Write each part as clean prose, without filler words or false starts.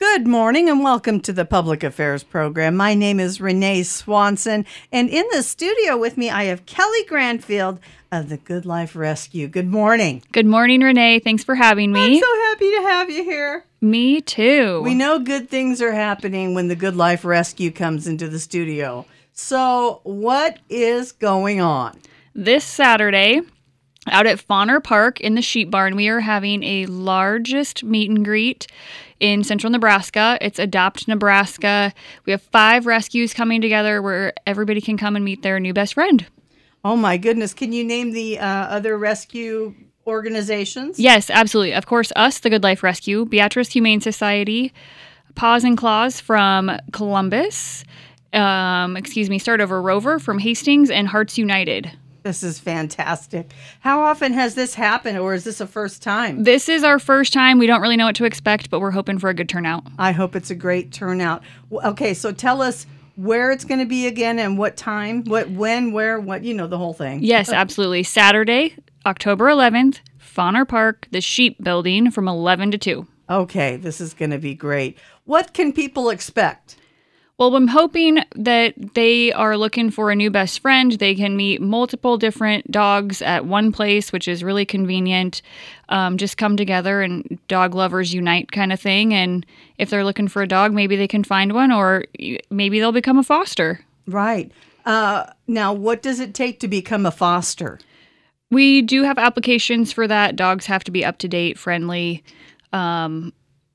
Good morning and welcome to the Public Affairs Program. My name is Renee Swanson, and in the studio with me I have Kelly Granfield of the Good Life Rescue. Good morning. Good morning, Renee. Thanks for having me. I'm so happy to have you here. Me too. We know good things are happening when the Good Life Rescue comes into the studio. So what is going on? This Saturday, out at Fauner Park in the Sheep Barn, we are having a largest meet and greet in central Nebraska. It's Adopt Nebraska. We have 5 rescues coming together where everybody can come and meet their new best friend. Oh my goodness. Can you name the other rescue organizations? Yes, absolutely. Of course, us, the Good Life Rescue, Beatrice Humane Society, Paws and Claws from Columbus, Start Over Rover from Hastings, and Hearts United. This is fantastic. How often has this happened, or is this a first time? This is our first time. We don't really know what to expect, but we're hoping for a good turnout. I hope it's a great turnout. Okay, so tell us where it's going to be again and what time, when, where, what, the whole thing. Yes, absolutely. Saturday, October 11th, Fauner Park, the Sheep Building from 11 to 2. Okay, this is going to be great. What can people expect? Well, I'm hoping that they are looking for a new best friend. They can meet multiple different dogs at one place, which is really convenient. Just come together and dog lovers unite kind of thing. And if they're looking for a dog, maybe they can find one, or maybe they'll become a foster. Right. Now, what does it take to become a foster? We do have applications for that. Dogs have to be up to date, friendly. Again,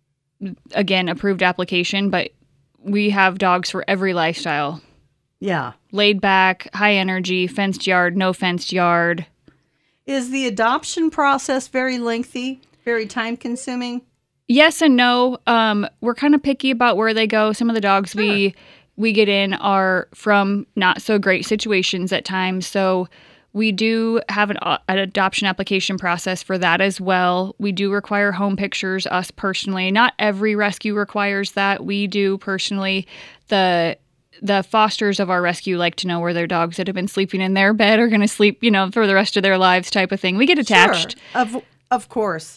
approved application, but we have dogs for every lifestyle. Yeah. Laid back, high energy, fenced yard, no fenced yard. Is the adoption process very lengthy, very time consuming? Yes and no. We're kind of picky about where they go. Some of the dogs we get in are from not so great situations at times. So we do have an adoption application process for that as well. We do require home pictures, us personally. Not every rescue requires that. We do personally. The fosters of our rescue like to know where their dogs that have been sleeping in their bed are going to sleep, for the rest of their lives type of thing. We get attached. Sure. Of course.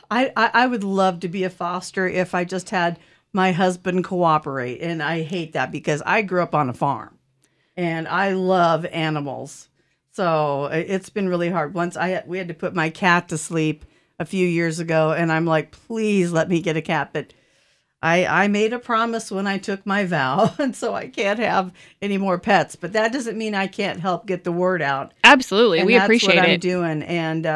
I would love to be a foster if I just had my husband cooperate. And I hate that because I grew up on a farm and I love animals. So it's been really hard. Once we had to put my cat to sleep a few years ago, and I'm like, please let me get a cat. But I made a promise when I took my vow, and so I can't have any more pets. But that doesn't mean I can't help get the word out. Absolutely, we appreciate it. That's what I'm doing, and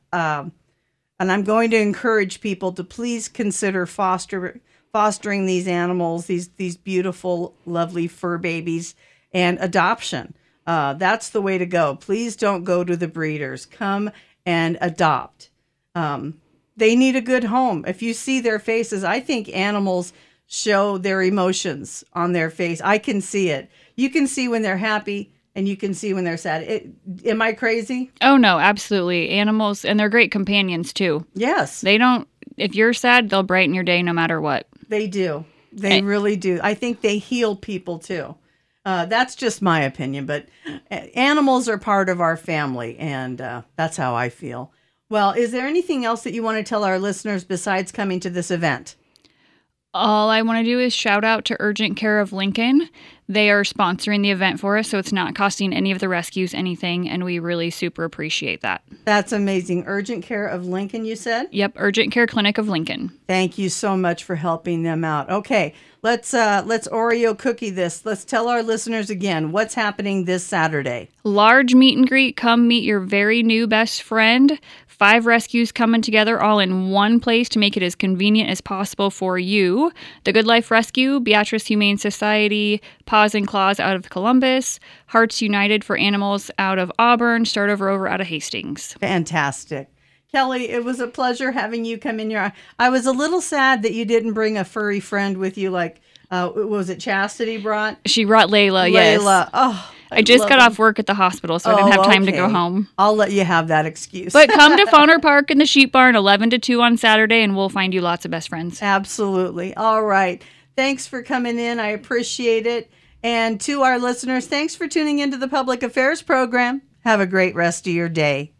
I'm going to encourage people to please consider fostering these animals, these beautiful, lovely fur babies, and adoption. That's the way to go. Please don't go to the breeders. Come and adopt. They need a good home. If you see their faces, I think animals show their emotions on their face. I can see it. You can see when they're happy and you can see when they're sad. Am I crazy? Oh, no, absolutely. Animals, and they're great companions too. Yes. If you're sad, they'll brighten your day no matter what. They do. They really do. I think they heal people too. That's just my opinion, but animals are part of our family, and that's how I feel. Well, is there anything else that you want to tell our listeners besides coming to this event? All I want to do is shout out to Urgent Care of Lincoln. They are sponsoring the event for us, so it's not costing any of the rescues anything, and we really super appreciate that. That's amazing. Urgent Care of Lincoln, you said? Yep, Urgent Care Clinic of Lincoln. Thank you so much for helping them out. Okay, let's Oreo cookie this. Let's tell our listeners again what's happening this Saturday. Large meet and greet. Come meet your very new best friend. 5 rescues coming together all in one place to make it as convenient as possible for you. The Good Life Rescue, Beatrice Humane Society, Paws and Claws out of Columbus, Hearts United for Animals out of Auburn, Start Over Rover out of Hastings. Fantastic. Kelly, it was a pleasure having you come in here. I was a little sad that you didn't bring a furry friend with you like, was it Chastity brought? She brought Layla, yes. Layla, oh. I just got off work at the hospital, so I didn't have time to go home. I'll let you have that excuse. But come to Fauner Park in the Sheep Barn, 11 to 2 on Saturday, and we'll find you lots of best friends. Absolutely. All right. Thanks for coming in. I appreciate it. And to our listeners, thanks for tuning into the Public Affairs Program. Have a great rest of your day.